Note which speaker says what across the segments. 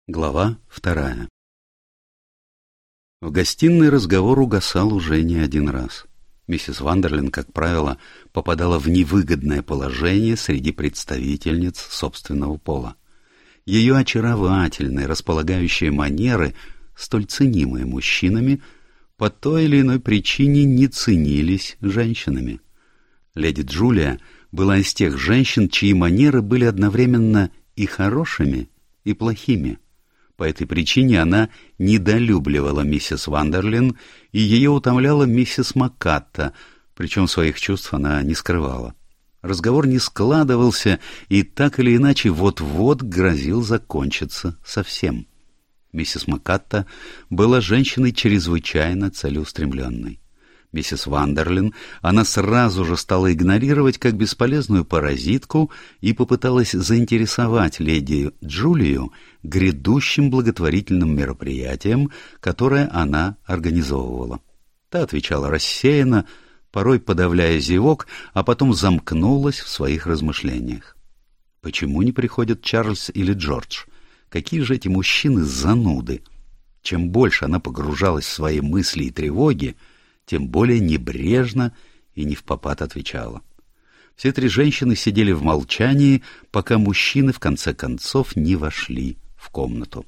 Speaker 1: Глава 2. В гостиной разговор угасал уже не один раз. Миссис Вандерлин, как правило, попадала в невыгодное положение среди представительниц собственного пола. Ее очаровательные, располагающие манеры, столь ценимые мужчинами, по той или иной причине не ценились женщинами. Леди Джулия была из тех женщин, чьи манеры были одновременно и хорошими, и плохими. По этой причине она недолюбливала миссис Вандерлин, и ее утомляла миссис Маккатта, причем своих чувств она не скрывала. Разговор не складывался и так или иначе вот-вот грозил закончиться совсем. Миссис Маккатта была женщиной чрезвычайно целеустремленной. Миссис Вандерлин она сразу же стала игнорировать как бесполезную паразитку и попыталась заинтересовать леди Джулию грядущим благотворительным мероприятием, которое она организовывала. Та отвечала рассеянно, порой подавляя зевок, а потом замкнулась в своих размышлениях. Почему не приходят Чарльз или Джордж? Какие же эти мужчины зануды? Чем больше она погружалась в свои мысли и тревоги, тем более небрежно и невпопад отвечала. Все три женщины сидели в молчании, пока мужчины в конце концов не вошли в комнату.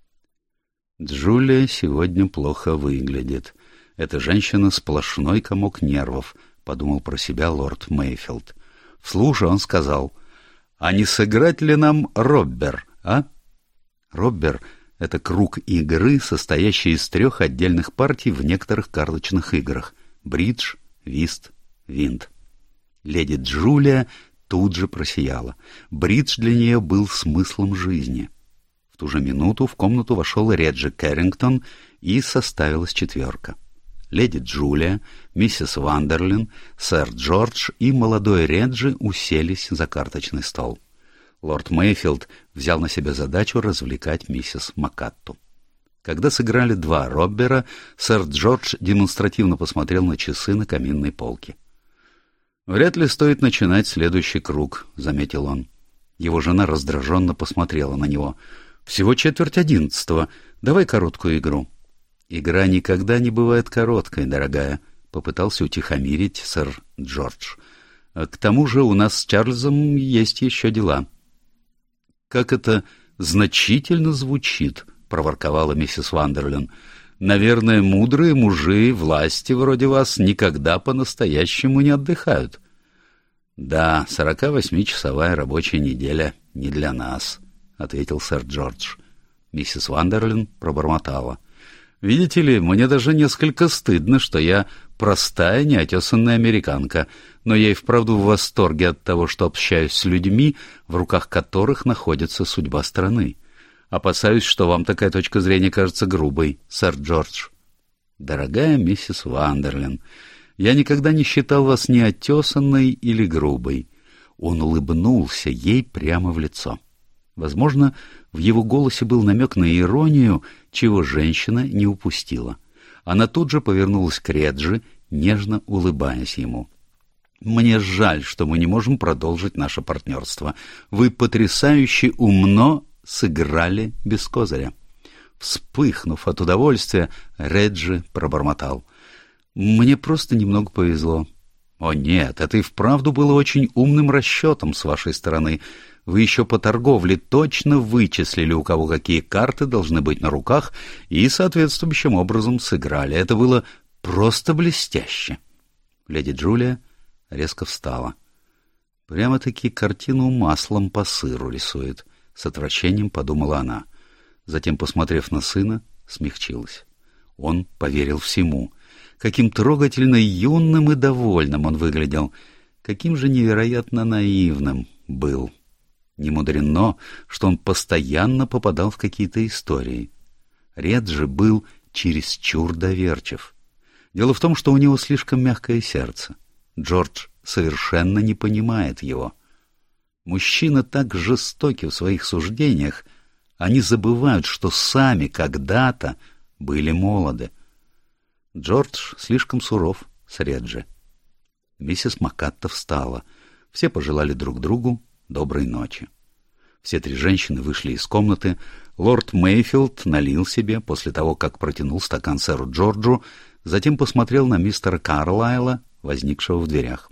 Speaker 1: «Джулия сегодня плохо выглядит. Эта женщина сплошной комок нервов», — подумал про себя лорд Мейфилд. Вслух он сказал: «А не сыграть ли нам роббер, а?» Роббер — это круг игры, состоящий из 3 отдельных партий в некоторых карточных играх — бридж, вист, винт. Леди Джулия тут же просияла. Бридж для нее был смыслом жизни. В ту же минуту в комнату вошел Реджи Кэррингтон, и составилась 4. Леди Джулия, миссис Вандерлин, сэр Джордж и молодой Реджи уселись за карточный стол. Лорд Мейфилд взял на себя задачу развлекать миссис Маккатту. Когда сыграли 2 роббера, сэр Джордж демонстративно посмотрел на часы на каминной полке. «Вряд ли стоит начинать следующий круг», — заметил он. Его жена раздраженно посмотрела на него. «Всего 10:45. Давай короткую игру». «Игра никогда не бывает короткой, дорогая», — попытался утихомирить сэр Джордж. «К тому же у нас с Чарльзом есть еще дела». «Как это значительно звучит», — проворковала миссис Вандерлин. «Наверное, мудрые мужи власти вроде вас никогда по-настоящему не отдыхают». «Да, 48-часовая рабочая неделя не для нас», — ответил сэр Джордж. Миссис Вандерлин пробормотала: «Видите ли, мне даже несколько стыдно, что я простая, неотесанная американка, но я и вправду в восторге от того, что общаюсь с людьми, в руках которых находится судьба страны. Опасаюсь, что вам такая точка зрения кажется грубой, сэр Джордж». «Дорогая миссис Вандерлин, я никогда не считал вас неотесанной или грубой». Он улыбнулся ей прямо в лицо. Возможно, в его голосе был намек на иронию, чего женщина не упустила. Она тут же повернулась к Реджи, нежно улыбаясь ему. «Мне жаль, что мы не можем продолжить наше партнерство. Вы потрясающе умно сыграли без козыря». Вспыхнув от удовольствия, Реджи пробормотал: «Мне просто немного повезло». «О нет, это и вправду было очень умным расчетом с вашей стороны. Вы еще по торговле точно вычислили, у кого какие карты должны быть на руках, и соответствующим образом сыграли. Это было просто блестяще». Леди Джулия резко встала. «Прямо-таки картину маслом по сыру рисует», — с отвращением подумала она. Затем, посмотрев на сына, смягчилась. Он поверил всему. Каким трогательно юным и довольным он выглядел, каким же невероятно наивным был. Немудрено, что он постоянно попадал в какие-то истории. Реджи был чересчур доверчив. Дело в том, что у него слишком мягкое сердце. Джордж совершенно не понимает его. Мужчины так жестоки в своих суждениях, они забывают, что сами когда-то были молоды. Джордж слишком суров с Реджи. Миссис Маккатта встала. Все пожелали друг другу доброй ночи. Все три женщины вышли из комнаты. Лорд Мейфилд налил себе после того, как протянул стакан сэру Джорджу, затем посмотрел на мистера Карлайла, возникшего в дверях.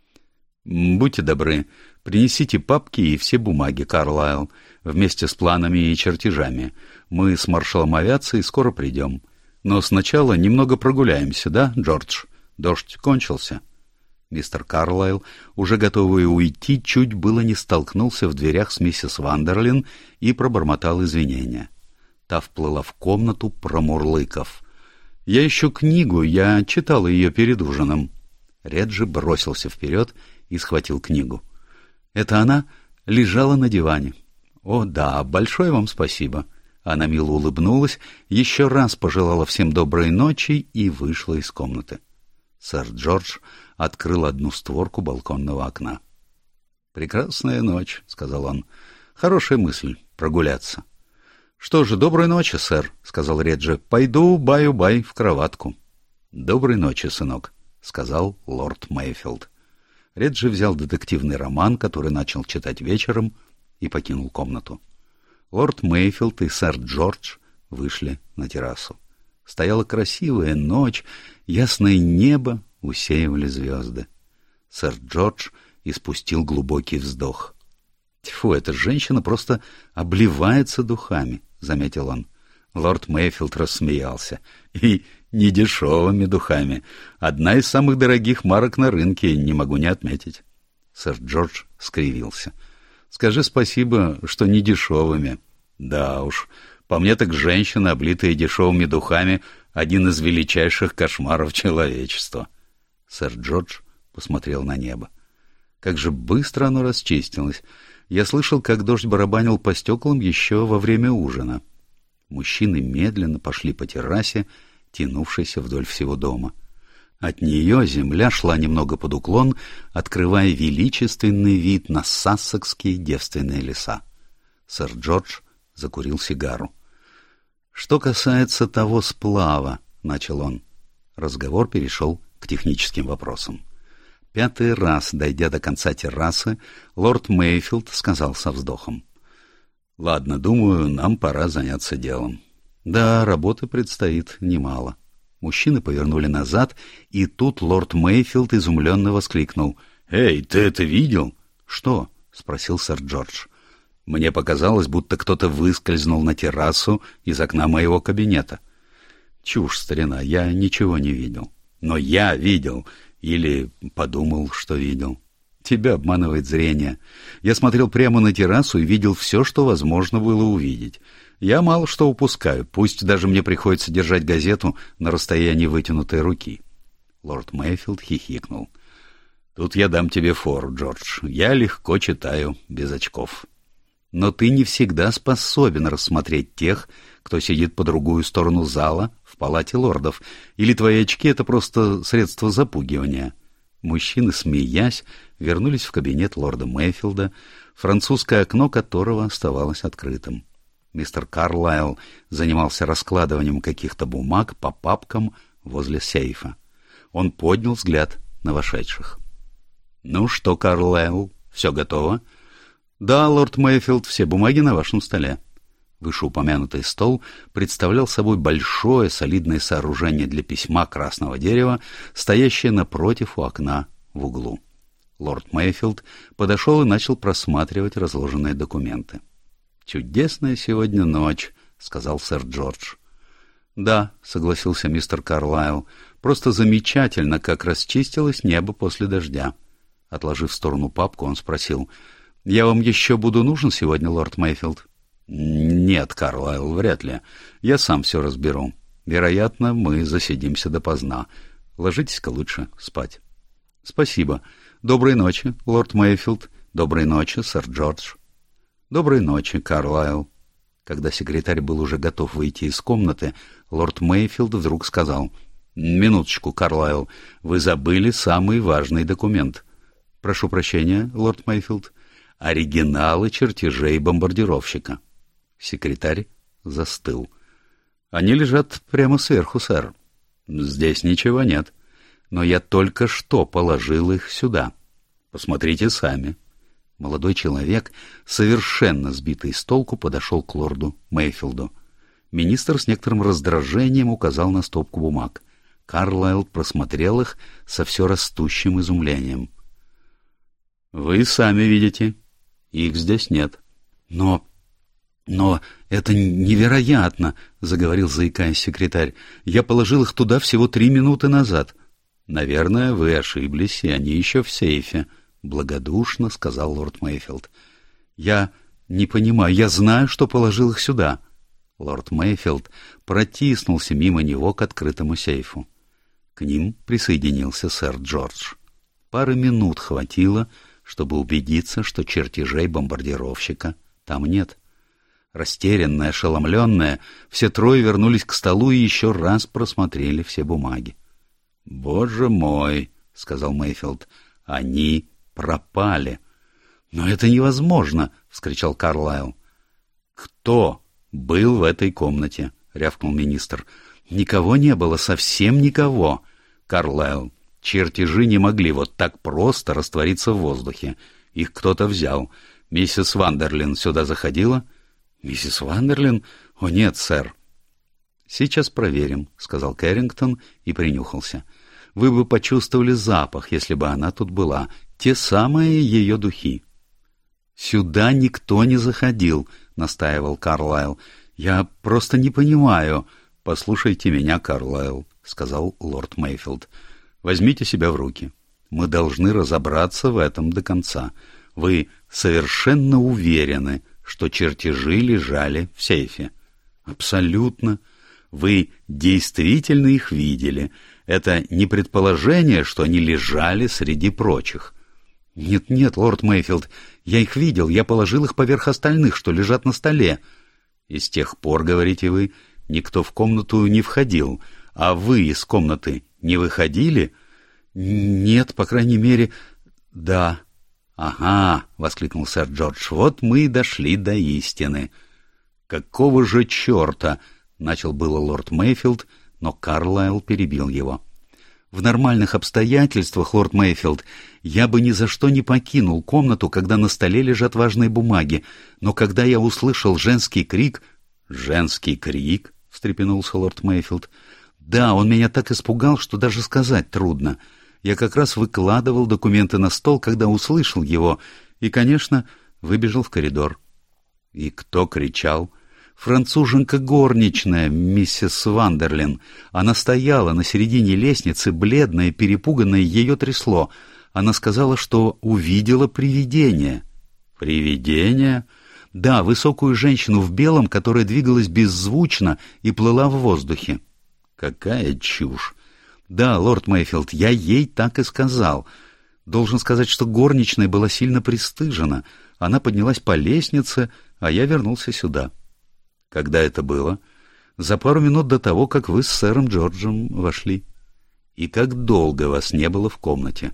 Speaker 1: «Будьте добры, принесите папки и все бумаги, Карлайл, вместе с планами и чертежами. Мы с маршалом авиации скоро придем. Но сначала немного прогуляемся, да, Джордж? Дождь кончился». Мистер Карлайл, уже готовый уйти, чуть было не столкнулся в дверях с миссис Вандерлин и пробормотал извинения. Та вплыла в комнату, промурлыков: «Я ищу книгу, я читал ее перед ужином». Реджи бросился вперед и схватил книгу. Это она лежала на диване. «О, да, большое вам спасибо». Она мило улыбнулась, еще раз пожелала всем доброй ночи и вышла из комнаты. Сэр Джордж открыл одну створку балконного окна. «Прекрасная ночь», — сказал он. «Хорошая мысль — прогуляться». «Что же, доброй ночи, сэр», — сказал Реджи. «Пойду баю-бай в кроватку». «Доброй ночи, сынок», — сказал лорд Мейфилд. Реджи взял детективный роман, который начал читать вечером, и покинул комнату. Лорд Мейфилд и сэр Джордж вышли на террасу. Стояла красивая ночь, ясное небо усеивали звезды. Сэр Джордж испустил глубокий вздох. «Тьфу, эта женщина просто обливается духами», — заметил он. Лорд Мейфилд рассмеялся. «И недешевыми духами. Одна из самых дорогих марок на рынке, не могу не отметить». Сэр Джордж скривился. «Скажи спасибо, что недешевыми». «Да уж, по мне так женщина, облитая дешевыми духами, один из величайших кошмаров человечества». Сэр Джордж посмотрел на небо. Как же быстро оно расчистилось. Я слышал, как дождь барабанил по стеклам еще во время ужина. Мужчины медленно пошли по террасе, тянувшейся вдоль всего дома. От нее земля шла немного под уклон, открывая величественный вид на сассекские девственные леса. Сэр Джордж закурил сигару. «Что касается того сплава», — начал он. Разговор перешел к техническим вопросам. 5-й раз, дойдя до конца террасы, лорд Мейфилд сказал со вздохом: «Ладно, думаю, нам пора заняться делом». Да, работы предстоит немало. Мужчины повернули назад, и тут лорд Мейфилд изумленно воскликнул: «Эй, ты это видел?» «Что?» — спросил сэр Джордж. «Мне показалось, будто кто-то выскользнул на террасу из окна моего кабинета». «Чушь, старина, я ничего не видел». «Но я видел, или подумал, что видел». «Тебя обманывает зрение. Я смотрел прямо на террасу и видел все, что возможно было увидеть. Я мало что упускаю, пусть даже мне приходится держать газету на расстоянии вытянутой руки». Лорд Мейфилд хихикнул. «Тут я дам тебе фору, Джордж. Я легко читаю без очков». «Но ты не всегда способен рассмотреть тех, кто сидит по другую сторону зала в палате лордов, или твои очки — это просто средство запугивания». Мужчины, смеясь, вернулись в кабинет лорда Мейфилда, французское окно которого оставалось открытым. Мистер Карлайл занимался раскладыванием каких-то бумаг по папкам возле сейфа. Он поднял взгляд на вошедших. «Ну что, Карлайл, все готово?» «Да, лорд Мейфилд, все бумаги на вашем столе». Вышеупомянутый стол представлял собой большое солидное сооружение для письма красного дерева, стоящее напротив у окна в углу. Лорд Мейфилд подошел и начал просматривать разложенные документы. «Чудесная сегодня ночь», — сказал сэр Джордж. «Да», — согласился мистер Карлайл, — «просто замечательно, как расчистилось небо после дождя». Отложив в сторону папку, он спросил: «Я вам еще буду нужен сегодня, лорд Мейфилд?» «Нет, Карлайл, вряд ли. Я сам все разберу. Вероятно, мы засидимся допоздна. Ложитесь-ка лучше спать». «Спасибо. Доброй ночи, лорд Мейфилд. Доброй ночи, сэр Джордж». «Доброй ночи, Карлайл». Когда секретарь был уже готов выйти из комнаты, лорд Мейфилд вдруг сказал: «Минуточку, Карлайл, вы забыли самый важный документ». «Прошу прощения, лорд Мейфилд». «Оригиналы чертежей бомбардировщика». Секретарь застыл. «Они лежат прямо сверху, сэр». «Здесь ничего нет. Но я только что положил их сюда. Посмотрите сами». Молодой человек, совершенно сбитый с толку, подошел к лорду Мейфилду. Министр с некоторым раздражением указал на стопку бумаг. Карлайл просмотрел их со все растущим изумлением. «Вы сами видите, их здесь нет». «Но это невероятно», — заговорил, заикаясь, секретарь. «Я положил их туда всего 3 минуты назад». «Наверное, вы ошиблись, и они еще в сейфе», — благодушно сказал лорд Мейфилд. «Я не понимаю, я знаю, что положил их сюда». Лорд Мейфилд протиснулся мимо него к открытому сейфу. К ним присоединился сэр Джордж. Пары минут хватило, чтобы убедиться, что чертежей бомбардировщика там нет. Растерянные, ошеломленные, все трое вернулись к столу и еще раз просмотрели все бумаги. «Боже мой!» — сказал Мейфилд. «Они пропали!» «Но это невозможно!» — вскричал Карлайл. «Кто был в этой комнате?» — рявкнул министр. «Никого не было, совсем никого!» «Карлайл, чертежи не могли вот так просто раствориться в воздухе. Их кто-то взял. Миссис Вандерлин сюда заходила?» «Миссис Вандерлин? О, нет, сэр». «Сейчас проверим», — сказал Кэррингтон и принюхался. «Вы бы почувствовали запах, если бы она тут была. Те самые ее духи». «Сюда никто не заходил», — настаивал Карлайл. «Я просто не понимаю». «Послушайте меня, Карлайл», — сказал лорд Мейфилд. «Возьмите себя в руки. Мы должны разобраться в этом до конца. Вы совершенно уверены, что чертежи лежали в сейфе?» «Абсолютно. Вы действительно их видели. Это не предположение, что они лежали среди прочих». «Нет, лорд Мейфилд, я их видел, я положил их поверх остальных, что лежат на столе». «И с тех пор, говорите вы, никто в комнату не входил, а вы из комнаты не выходили?» «Нет, по крайней мере, да». «Ага», — воскликнул сэр Джордж, — «вот мы и дошли до истины». «Какого же черта?» — начал было лорд Мейфилд, но Карлайл перебил его. «В нормальных обстоятельствах, лорд Мейфилд, я бы ни за что не покинул комнату, когда на столе лежат важные бумаги, но когда я услышал женский крик...» «Женский крик?» — встрепенулся лорд Мейфилд. «Да, он меня так испугал, что даже сказать трудно. Я как раз выкладывал документы на стол, когда услышал его, и, конечно, выбежал в коридор». «И кто кричал?» «Француженка горничная, миссис Вандерлин. Она стояла на середине лестницы, бледная, перепуганная, ее трясло. Она сказала, что увидела привидение». «Привидение?» «Да, высокую женщину в белом, которая двигалась беззвучно и плыла в воздухе». «Какая чушь!» «Да, лорд Мейфилд, я ей так и сказал. Должен сказать, что горничная была сильно пристыжена. Она поднялась по лестнице, а я вернулся сюда». «Когда это было?» «За пару минут до того, как вы с сэром Джорджем вошли». «И как долго вас не было в комнате?»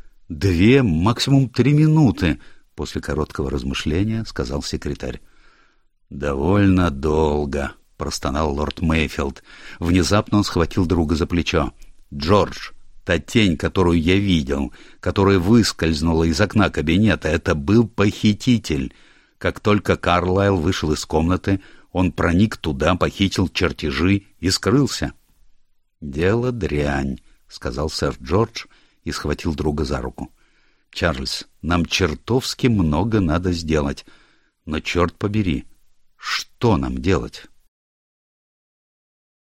Speaker 1: 2, максимум 3 минуты», — после короткого размышления сказал секретарь. «Довольно долго», — простонал лорд Мейфилд. Внезапно он схватил друга за плечо. «Джордж, та тень, которую я видел, которая выскользнула из окна кабинета, это был похититель. Как только Карлайл вышел из комнаты, он проник туда, похитил чертежи и скрылся». «Дело дрянь», — сказал сэр Джордж и схватил друга за руку. «Чарльз, нам чертовски много надо сделать. Но, черт побери, что нам делать?»